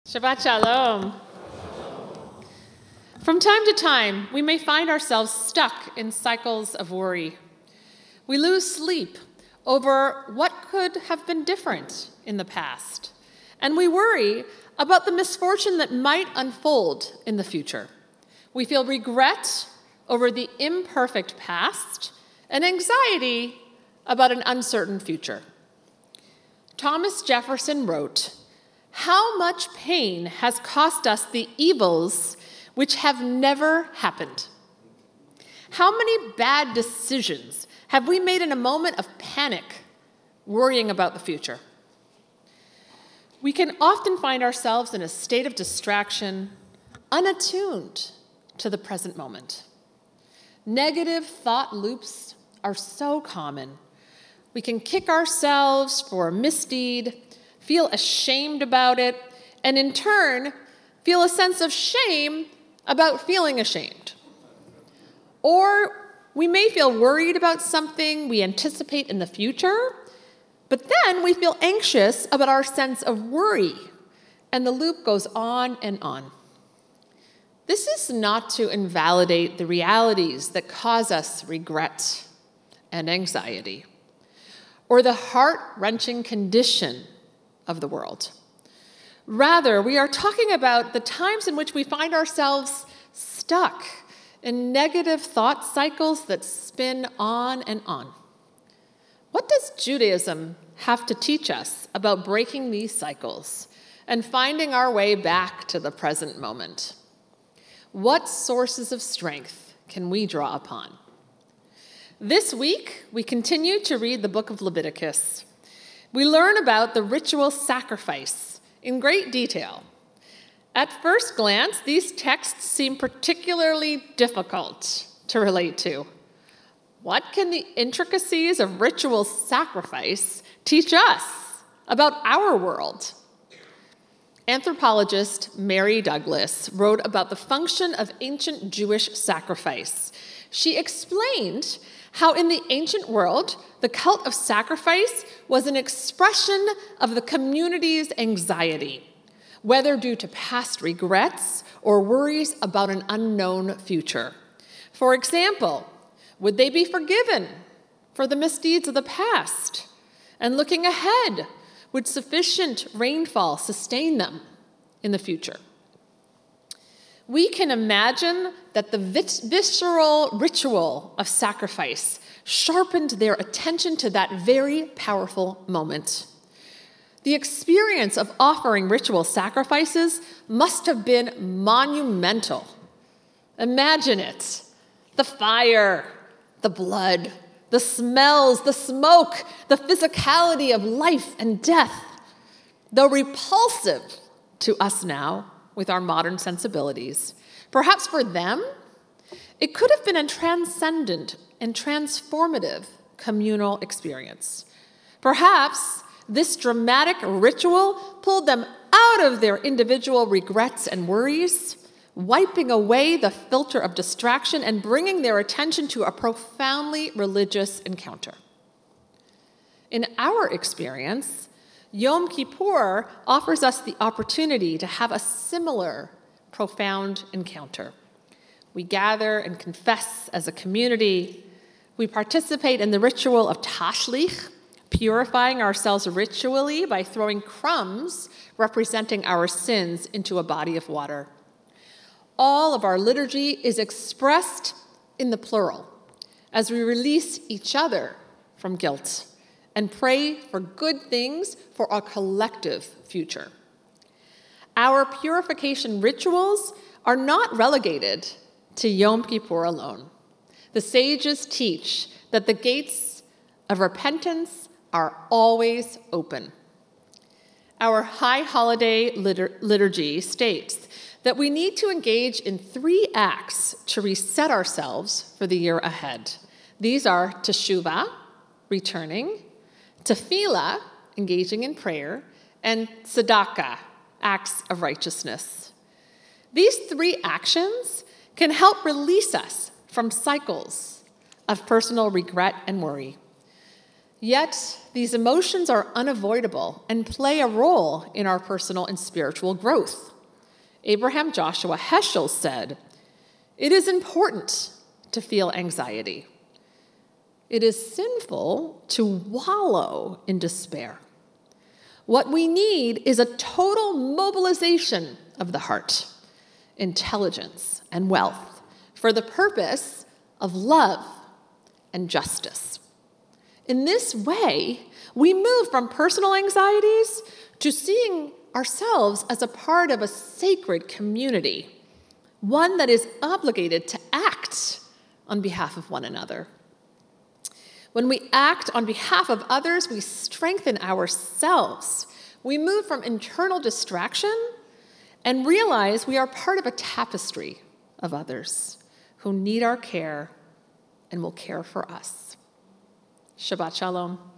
Shabbat Shalom. From time to time, we may find ourselves stuck in cycles of worry. We lose sleep over what could have been different in the past, and we worry about the misfortune that might unfold in the future. We feel regret over the imperfect past and anxiety about an uncertain future. Thomas Jefferson wrote, "How much pain has cost us the evils which have never happened? How many bad decisions have we made in a moment of panic, worrying about the future?" We can often find ourselves in a state of distraction, unattuned to the present moment. Negative thought loops are so common. We can kick ourselves for a misdeed, feel ashamed about it, and in turn, feel a sense of shame about feeling ashamed. Or we may feel worried about something we anticipate in the future, but then we feel anxious about our sense of worry, and the loop goes on and on. This is not to invalidate the realities that cause us regret and anxiety, or the heart-wrenching condition of the world. Rather, we are talking about the times in which we find ourselves stuck in negative thought cycles that spin on and on. What does Judaism have to teach us about breaking these cycles and finding our way back to the present moment? What sources of strength can we draw upon? This week, we continue to read the book of Leviticus. We learn about the ritual sacrifice in great detail. At first glance, these texts seem particularly difficult to relate to. What can the intricacies of ritual sacrifice teach us about our world? Anthropologist Mary Douglas wrote about the function of ancient Jewish sacrifice. She explained how in the ancient world, the cult of sacrifice was an expression of the community's anxiety, whether due to past regrets or worries about an unknown future. For example, would they be forgiven for the misdeeds of the past? And looking ahead, would sufficient rainfall sustain them in the future? We can imagine that the visceral ritual of sacrifice sharpened their attention to that very powerful moment. The experience of offering ritual sacrifices must have been monumental. Imagine it. The fire, the blood, the smells, the smoke, the physicality of life and death. Though repulsive to us now with our modern sensibilities, perhaps for them, it could have been a transcendent and transformative communal experience. Perhaps this dramatic ritual pulled them out of their individual regrets and worries, wiping away the filter of distraction and bringing their attention to a profoundly religious encounter. In our experience, Yom Kippur offers us the opportunity to have a similar profound encounter. We gather and confess as a community. We participate in the ritual of tashlich, purifying ourselves ritually by throwing crumbs representing our sins into a body of water. All of our liturgy is expressed in the plural as we release each other from guilt and pray for good things for our collective future. Our purification rituals are not relegated to Yom Kippur alone. The sages teach that the gates of repentance are always open. Our high holiday liturgy states that we need to engage in 3 acts to reset ourselves for the year ahead. These are teshuvah, returning, tefillah, engaging in prayer, and tzedakah, acts of righteousness. These 3 actions can help release us from cycles of personal regret and worry. Yet, these emotions are unavoidable and play a role in our personal and spiritual growth. Abraham Joshua Heschel said, "It is important to feel anxiety. It is sinful to wallow in despair. What we need is a total mobilization of the heart, intelligence, and wealth for the purpose of love and justice." In this way, we move from personal anxieties to seeing ourselves as a part of a sacred community, one that is obligated to act on behalf of one another. When we act on behalf of others, we strengthen ourselves. We move from internal distraction and realize we are part of a tapestry of others who need our care and will care for us. Shabbat Shalom.